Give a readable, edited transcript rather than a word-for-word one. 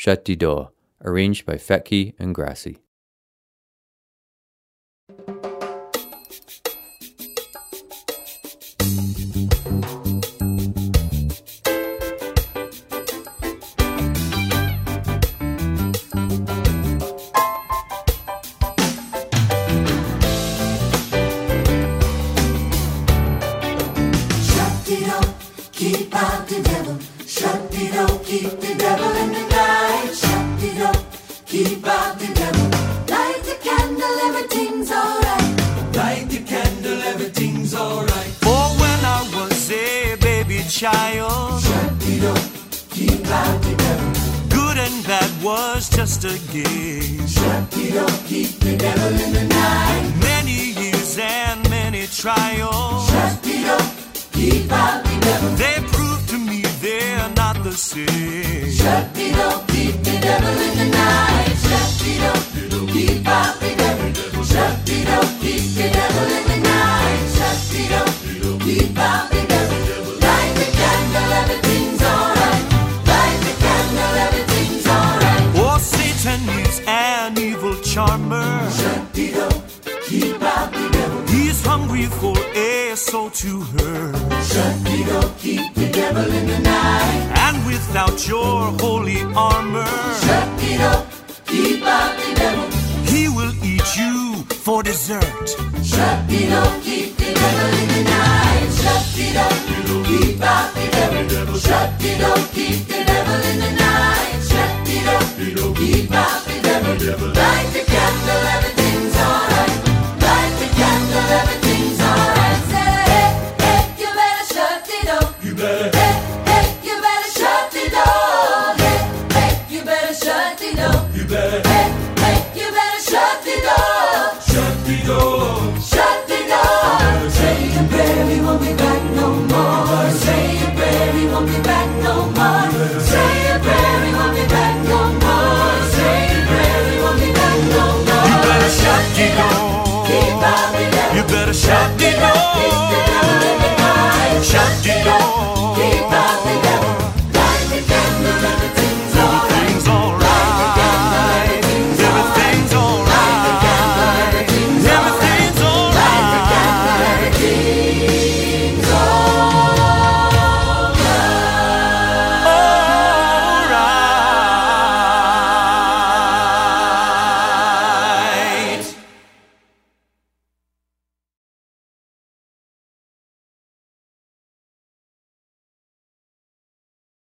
Shut the Door, arranged by Fetke and Grassi. Keep out the devil. Shut the door, keep the devil in the night. Shut the door, keep out the devil. Light the candle, everything's alright. Light the candle, everything's alright. For when I was a baby child, shut the door, keep out the devil. Good and bad was just a game. Shut the door, keep the devil in the night. Many years and many trials. Shut the door, keep out the devil. They prove to me they're not the same. Shut the door, keep the devil in the night. Shut the door, keep out the devil. Shut the door, keep the devil in the night. Shut the door, keep out the devil. Light the candle, everything's alright. Light the candle, everything's alright. Oh, Satan is an evil charmer. Shut the door, keep out the devil. He's hungry for a soul to hurt. Shut the door, keep the devil in the night. And without your holy armor, shut the door, keep out the devil. He will eat you for dessert. Shut the door, keep the devil in the night. Shut the door, keep out the devil. Shut the door, keep the devil in the night. Shut the door, keep out the devil.